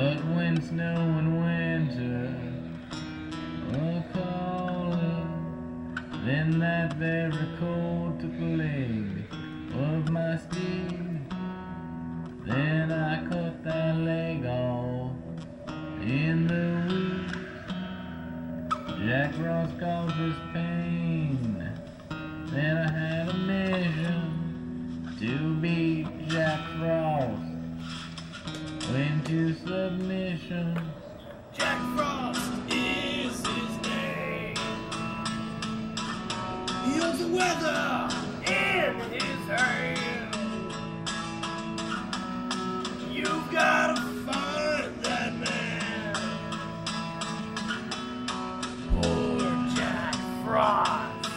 But when snow and winter were calling, then that very cold took a leg of my steed. Then I cut that leg off in the weeds. Jack Frost causes pain. Then I had a mission to beat Jack Frost into submission. Jack Frost is his name. He holds the weather in his hand. You've gotta find that man. Poor Jack Frost.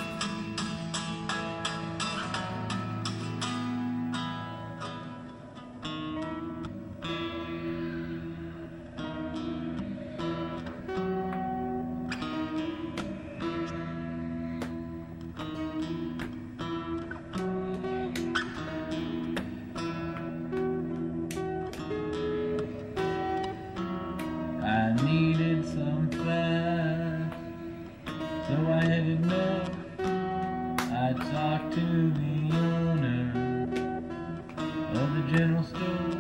I needed some fast, so I headed north. I talked to the owner of the general store.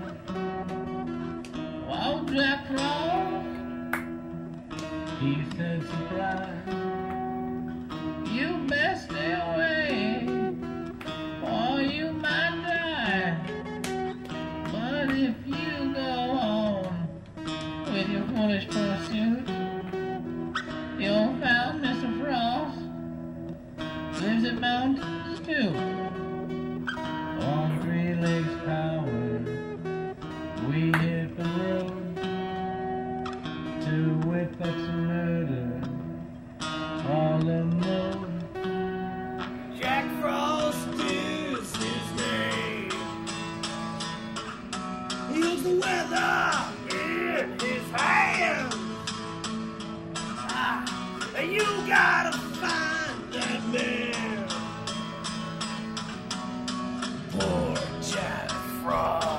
"Wow, Jack Frost," he said, surprised, "you best stay away, or you might die. But if you go on with your foolish pursuit, you'll find Mr. Frost lives at Mount Stoop." On 3 legs power, we hit the road to Whitfuck's murder, all alone. Jack Frost is his name. He holds the weather in his hand. You gotta find that man. Poor Jack Frost.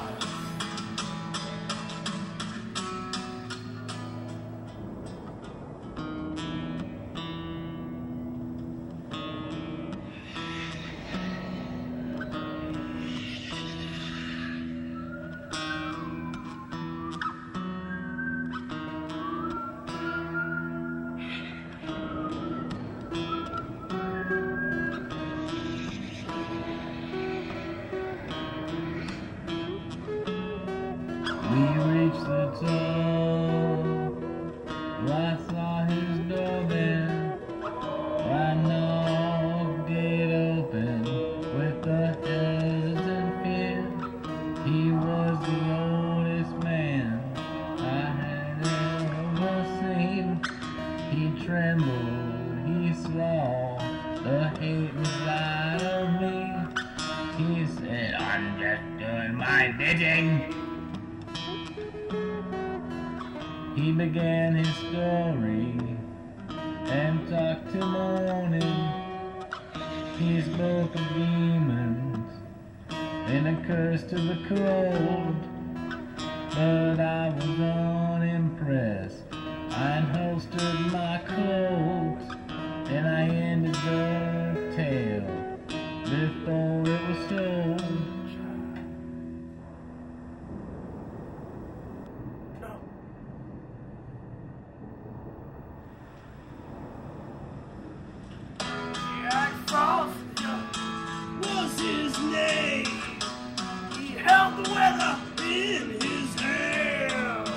We reached the top. I saw his door there. I knocked it open with a hesitant fear. He was the oldest man I had ever seen. He trembled, he saw the hate inside of me. He said, "I'm just doing my bidding." He began his story and talked till morning. He spoke of demons and a curse to the cold. But I was unimpressed. I holstered my coat and I ended the tale before it was told. Jack Frost was his name. He held the weather in his hand.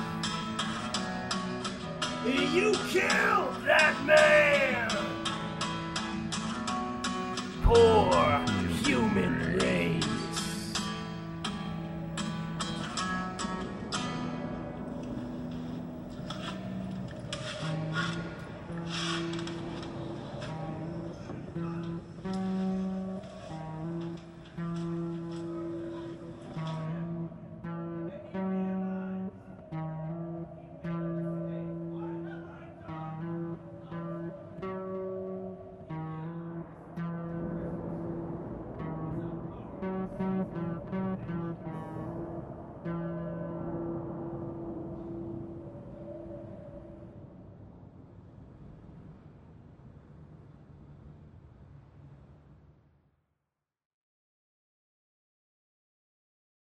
You killed that man. Poor